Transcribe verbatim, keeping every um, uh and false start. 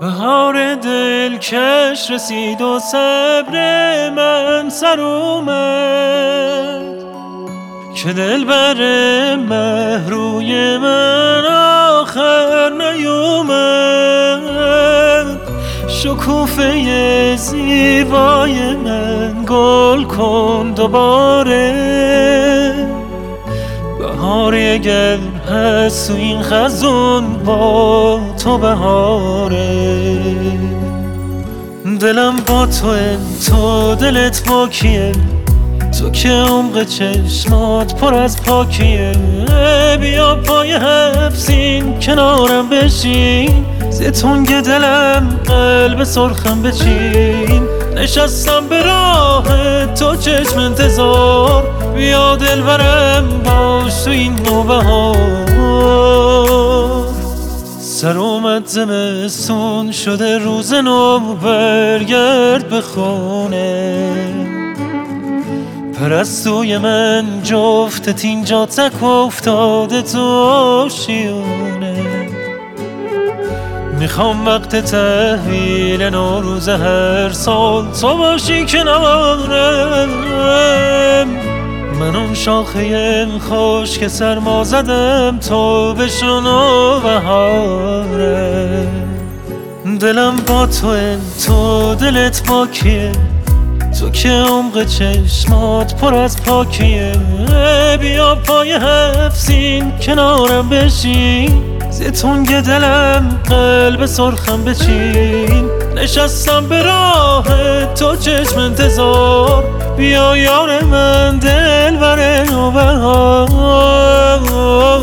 بهار دلکش رسید و صبر من سر اومد که دلبر مهروی من آخر نیومد. شکوفه زیبای من گل کن دوباره، بهاری اگر هست تو این خزون با تو بهاره. دلم با توه، تو دلت با کیه؟ تو که عمق چشمات پر از پاکیه. بیا پای حبسین کنارم بشین، ز تنگ دلم قلب سرخم بچین. نشستم به راه تو چشم انتظار، بیا دلبرم باش تو این نوبهار. سر اومد زمستون شده روز نو، برگرد به خونه. پرستوی من جفتت اینجا تک افتاده تو آشیونه. میخوام وقت تحویل نوروز هر سال تو باشی کنارم. من اون شاخه خوش که سرما زدم تو بشنو بهاره. دلم با توه، تو دلت با کیه؟ تو که عمق چشمات پر از پاکیه. بیا پای حبسین کنارم بشین، ز تنگ دلم قلب سرخم بچین. نشستم به راه تو چشم انتظار، بیا یار من دلبر نوبهار.